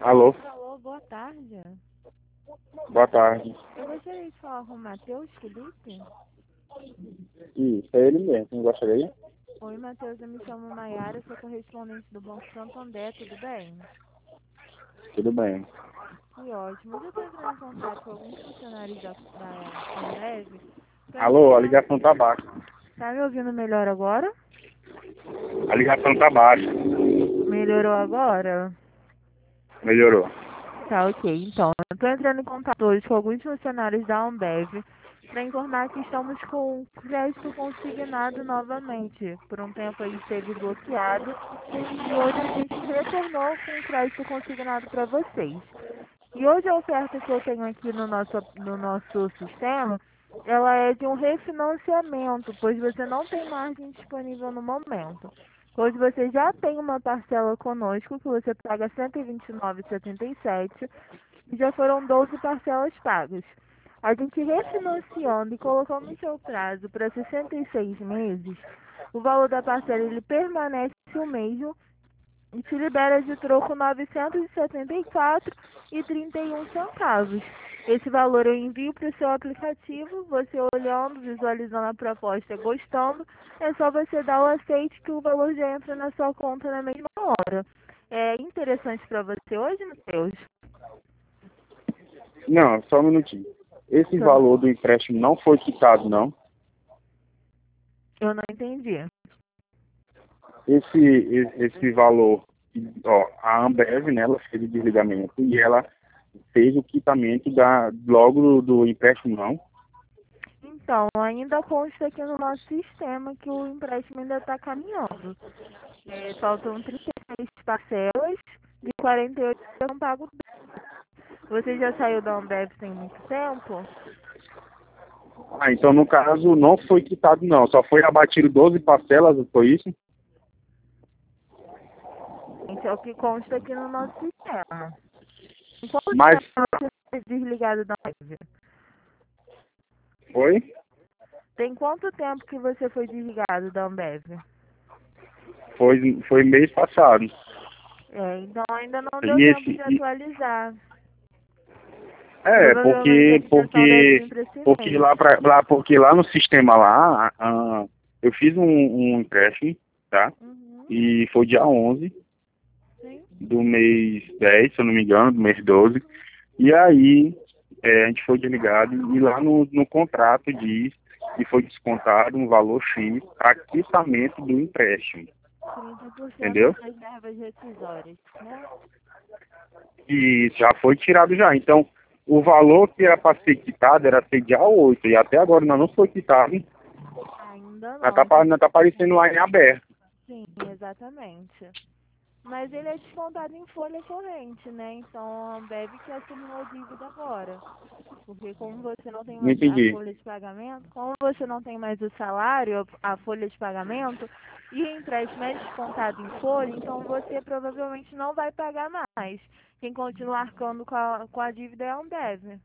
Alô, Alô, boa tarde. boa tarde. Eu gostaria de falar com o Matheus Felipe. Isso, é ele mesmo, não gostaria? Oi, Matheus, eu me chamo Maiara, sou correspondente do Banco Santander, tudo bem? Tudo bem. Que ótimo. Eu estou entrando em contato com alguns funcionários da Ambev para Alô, a informar. ligação tá baixa. Tá me ouvindo melhor agora? A ligação tá baixa. Melhorou agora? Melhorou. Tá, ok. Então, eu estou entrando em contato hoje com alguns funcionários da Ambev para informar que estamos com o crédito consignado novamente. Por um tempo aí esteve bloqueado e hoje a gente retornou com o crédito consignado para vocês. E hoje a oferta que eu tenho aqui no nosso sistema, ela é de um refinanciamento, pois você não tem margem disponível no momento. Hoje você já tem uma parcela conosco, que você paga R$ 129,77, e já foram 12 parcelas pagas. A gente refinanciando e colocando o seu prazo para 66 meses, o valor da parcela ele permanece o mesmo e te libera de troco R$ 974,31. Esse valor eu envio para o seu aplicativo, você olhando, visualizando a proposta, gostando, é só você dar o aceite que o valor já entra na sua conta na mesma hora. É interessante para você hoje, Matheus? Não, só um minutinho. Esse Só- valor do empréstimo não foi quitado, não. Eu não entendi. Esse valor, ó, a Ambev, né, ela fez o desligamento e ela fez o quitamento logo do empréstimo, não. Então, ainda consta aqui no nosso sistema que o empréstimo ainda está caminhando. Faltam 36 parcelas e 48 não pago. Você já saiu da Ambev tem muito tempo? Ah, então no caso não foi quitado, não. Só foi abatido 12 parcelas, foi isso? Gente, é o que consta aqui no nosso sistema. Em quanto Mas tempo você foi desligado da Ambev? foi? Tem quanto tempo que você foi desligado da Ambev? Foi mês passado. Então ainda não deu E tempo de esse, atualizar. É, Provavelmente a quitação deve vir para esse porque mês. porque lá no sistema lá, eu fiz um empréstimo, tá? Uhum, E foi dia 11 sim. do mês 10, se eu não me engano, do mês 12. E aí, a gente foi desligado e lá no contrato diz que foi descontado um valor X para quitamento do empréstimo, 30% entendeu? das verbas rescisórias, né? E já foi tirado já. Então, o valor que era para ser quitado era ser dia 8 e até agora ainda não foi quitado. Ainda Ainda não. ainda tá aparecendo lá em aberto. Sim, exatamente. Mas ele é descontado em folha corrente, né? Então a Ambev que assumiu a dívida agora. Porque como você não tem Não mais a entendi. folha de pagamento, como você não tem mais o salário, a folha de pagamento, e o empréstimo é descontado em folha, então você provavelmente não vai pagar mais. Quem continua arcando com a dívida é a Ambev.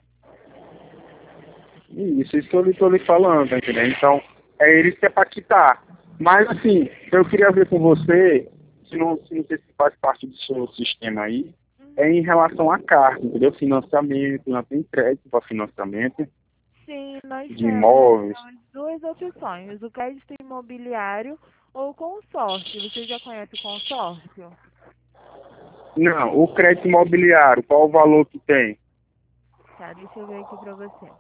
Isso que eu tô lhe falando, tá entendendo? Então, é eles que é para quitar. Mas, assim, eu queria ver com você, se não sei se faz parte do seu sistema aí, é em relação à carta, entendeu? Financiamento, não tem crédito para financiamento Sim, nós de temos imóveis. as duas opções, o crédito imobiliário ou consórcio. Você já conhece o consórcio? Não, o crédito imobiliário, qual o valor que tem? Tá, deixa eu ver aqui pra você.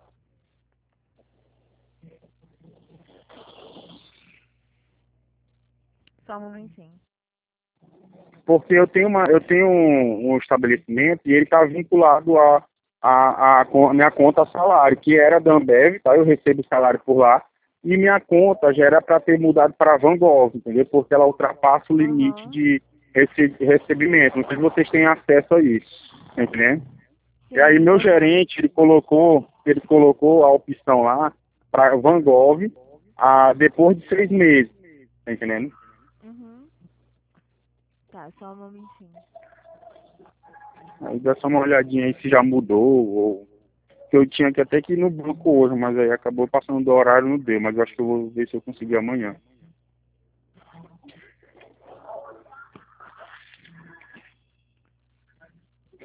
Só um momentinho. Porque eu tenho um estabelecimento e ele está vinculado a minha conta salário, que era da Ambev, tá? Eu recebo salário por lá, e minha conta já era para ter mudado para a Van Gogh, entendeu? Porque ela ultrapassa o limite Aham. de recebimento. Não sei se vocês têm acesso a isso, tá entendendo? E aí Sim, meu nós temos. gerente, ele colocou a opção lá para Van Gogh depois de 6 meses, tá entendendo? Uhum. Tá, só um momentinho. Aí dá só uma olhadinha aí se já mudou, ou que eu tinha que até que ir no banco hoje, mas aí acabou passando do horário, não deu, mas eu acho que eu vou ver se eu conseguir amanhã.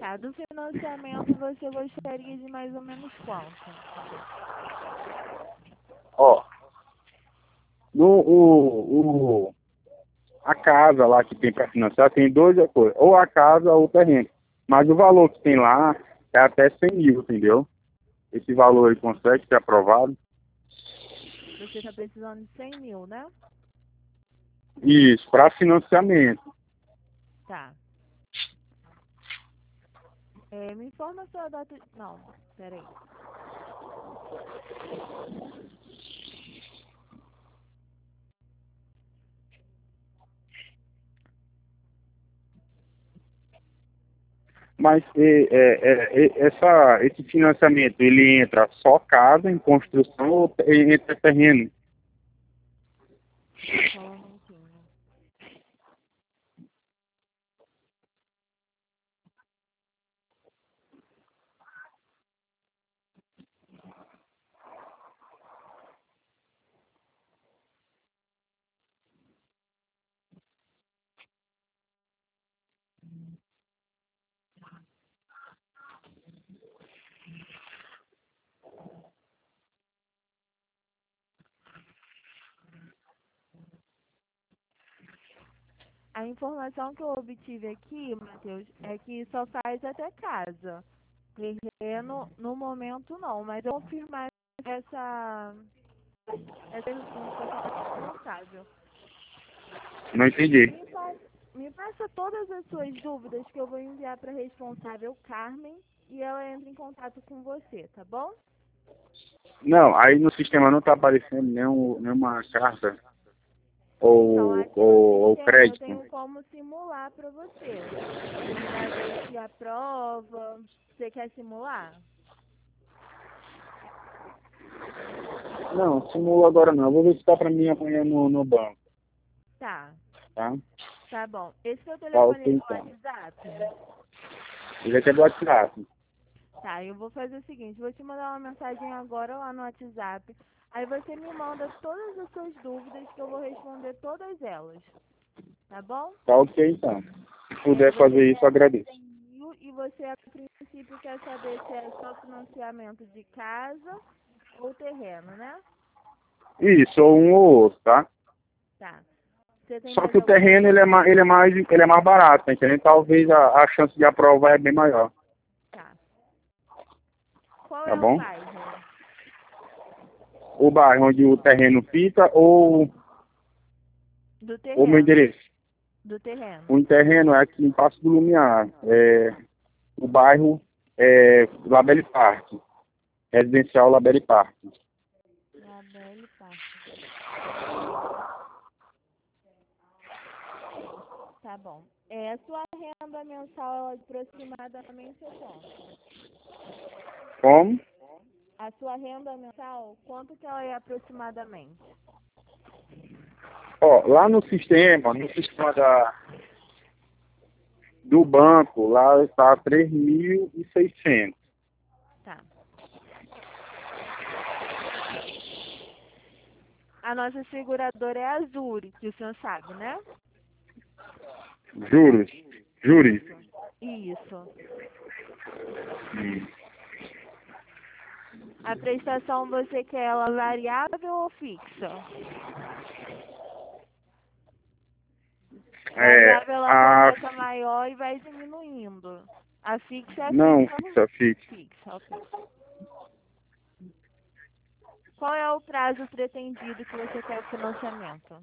Tá, do financiamento você gostaria de mais ou menos quanto? Ó, a casa lá que tem para financiar tem duas coisas, ou a casa ou o terreno. Mas o valor que tem lá é até 100 mil, entendeu? Esse valor aí consegue ser aprovado? Você está precisando de 100 mil, né? Isso, para financiamento. Tá. Me informa a sua data... Não, peraí. Mas esse financiamento, ele entra só casa em construção ou entra terreno? Só um minutinho. A informação que eu obtive aqui, Matheus, é que só faz até casa. Terreno, no momento, não. Mas eu vou confirmar essa pergunta responsável. Não entendi. Me passa todas as suas dúvidas que eu vou enviar para a responsável Carmen e ela entra em contato com você, tá bom? Não, aí no sistema não está aparecendo nenhuma carta Então, aqui no ou sistema eu crédito. tenho como simular para você, para ver se aprova. Você quer simular? Não, simula agora não. Eu vou ver se está para mim amanhã no banco, Tá, tá? tá bom. Esse seu Tá, telefone ok, é do então. WhatsApp? Ele é do WhatsApp. Tá, eu vou fazer o seguinte, vou te mandar uma mensagem agora lá no WhatsApp. Aí você me manda todas as suas dúvidas que eu vou responder todas elas. Tá bom? Tá ok, então. Se puder Você fazer isso, eu quer agradeço. 100 mil e você, a princípio, quer saber se é só financiamento de casa ou terreno, né? Isso, ou um ou outro, tá? Tá. Você tem Só mais que o alguma terreno dúvida? ele é mais barato, tá entendendo? Talvez a chance de aprovar é bem maior, Tá. Qual tá é o bom? bairro O bairro onde o terreno fica do ou meu terreno? endereço. Do terreno. O terreno é aqui em Passo do Lumiar. O bairro é Labelle Park, residencial Labelle Park. Labelle Park. Tá bom. A sua renda mensal é aproximadamente é quanto? Como? A sua renda mensal, quanto que ela é aproximadamente? Ó, lá no sistema do banco, lá está 3.600. Tá. A nossa seguradora é a Zuri, que o senhor sabe, né? Juros. Júris. Isso. Hum. A prestação você quer ela variável ou fixa? Variável ela começa maior e vai diminuindo. A fixa é Não, fixa. fixa. Fixa, ok. Qual é o prazo pretendido que você quer o financiamento?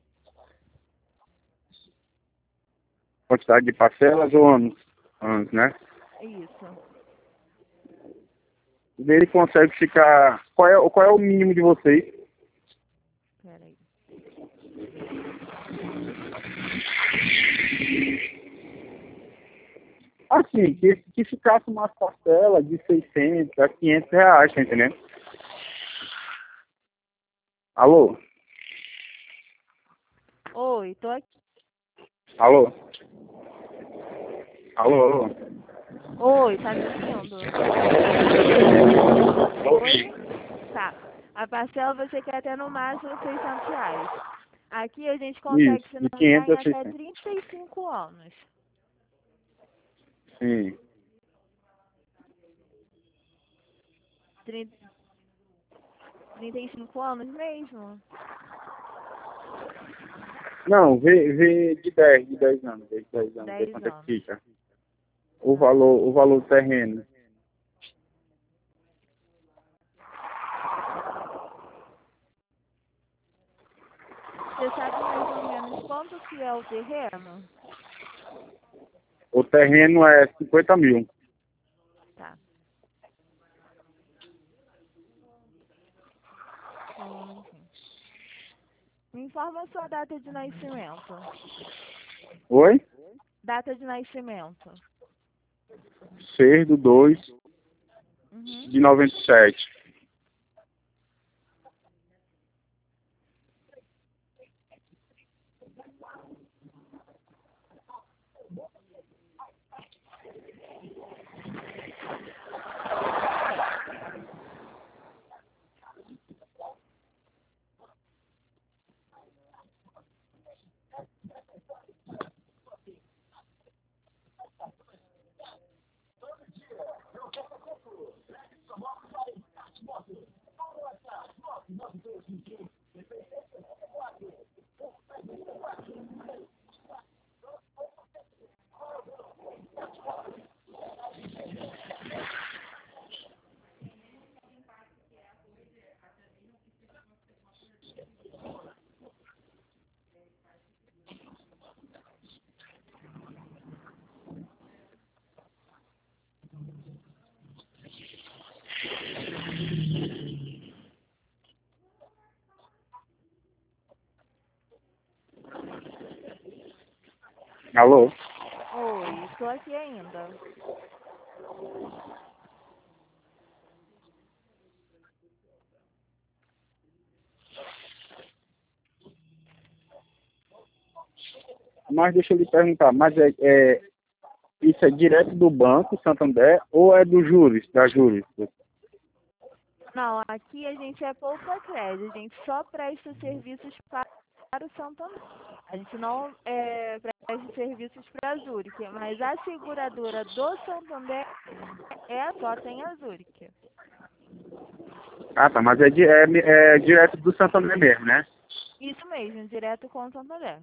Quantidade de parcelas ou anos? Anos, né? Isso. Ele consegue ficar... Qual é o mínimo de vocês? Peraí. Assim, que ficasse uma parcela de 600 a 500 reais, tá entendendo? Alô? Oi, tô aqui. Alô? Alô, alô? Oi, tá me ouvindo? Oi? Tá. A parcela você quer até no máximo R$ 600. Aqui a gente consegue Isso, de financiar 500 em a até 600. 35 anos. Sim. 35 anos mesmo? Não, vê de 10 anos, vê de 10 anos, vê 10 quanto é que anos. fica. O valor do terreno. Você sabe mais ou menos quanto que é o terreno? O terreno é 50 mil. Tá. Só um momentinho. Me informa a sua data de nascimento. Oi? Data de nascimento. 6/2 Uhum. de 97. Alô? Oi, tô aqui ainda. Mas deixa eu lhe perguntar, isso é direto do Banco Santander ou é do Juros, da Juros? Não, aqui a gente é poupa crédito, a gente só presta serviços para o Santander. A gente não presta serviços para a Zurich, mas a seguradora do Santander só tem a Zurich. Ah, tá, mas é direto do Santander mesmo, né? Isso mesmo, direto com o Santander.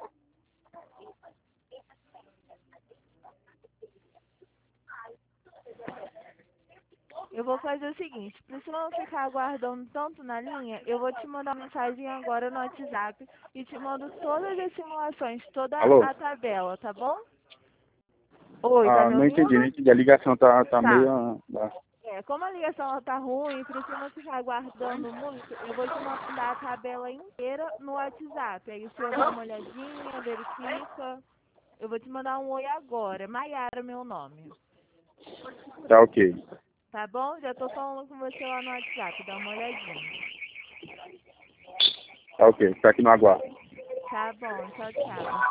Eu vou fazer o seguinte, para você não ficar aguardando tanto na linha, eu vou te mandar mensagem agora no WhatsApp e te mando todas as simulações, toda Alô? a tabela, tá bom? Oi, tá Ah, me não entendi, não ouvindo? entendi. A ligação tá meio... Tá. ah, Como a ligação ela tá ruim, para você não ficar aguardando muito, eu vou te mandar a tabela inteira no WhatsApp. Aí o senhor dá uma olhadinha, verifica. Eu vou te mandar um oi agora. Maiara, meu nome. tá ok. Tá bom? Já tô falando com você lá no WhatsApp. Dá uma olhadinha. Tá ok, fica aqui no aguardo. Tá bom. Tchau, tchau.